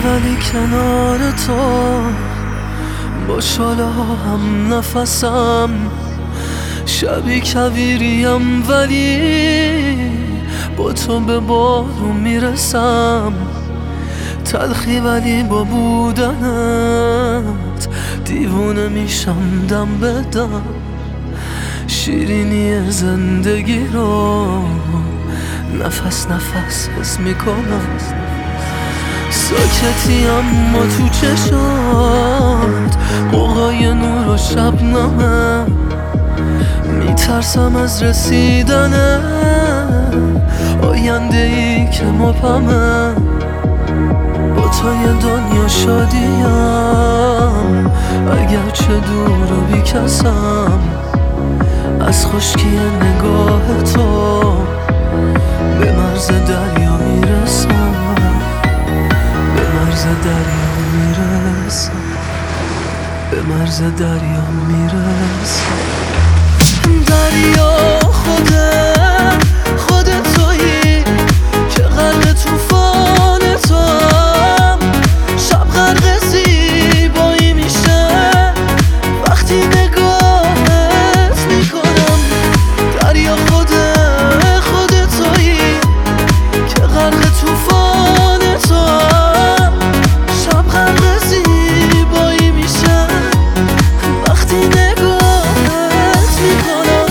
ولی کنار تو باش حالا هم نفسم. شبی کویریم ولی با تو به بارون میرسم. تلخی ولی با بودنت دیوونه میشم دم به دم. شیرینی زندگی رو نفس نفس حس میکنم. ساکتی اما تو چشات قوقای نور و شبنمه. میترسم از رسیدن آینده ای که مبهمه. با تو یه دنیا شادیم اگرچه دور و بیکسم. از خشکی نگاه تو به مرز دریا میرسم. به مرز دریا میرسم. به مرز دریا میرسم. دریا خودت تویی که غرق طوفان توام. شب غرق زیبایی میشه وقتی نگاهت میکنم. دریا خودت تویی که غرق طوفان توام. شب غرق زیبایی میشه وقتی نگاهت میکنم.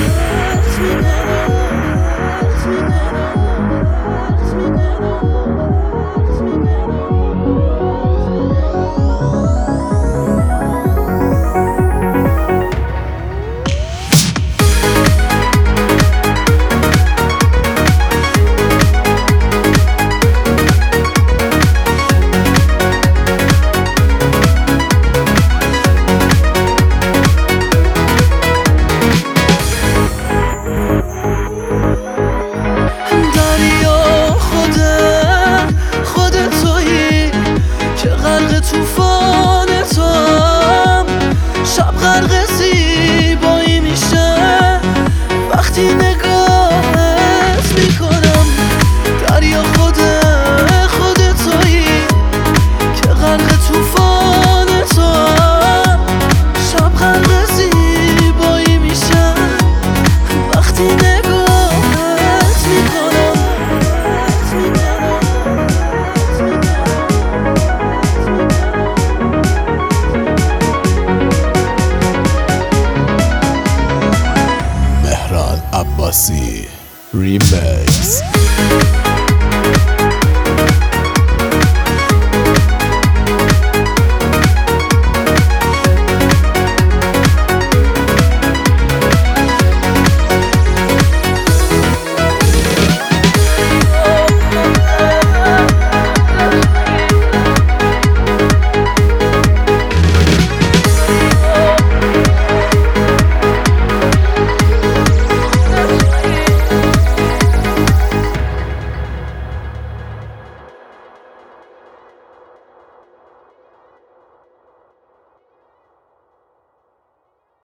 طوفان توام. شب غرق زیبایی میشه وقتی نگاهت میکنم. دریا خودت تویی که غرق طوفان توام. شب غرق زیبایی میشه وقتی نگاهت میکنم. Abasi Remix.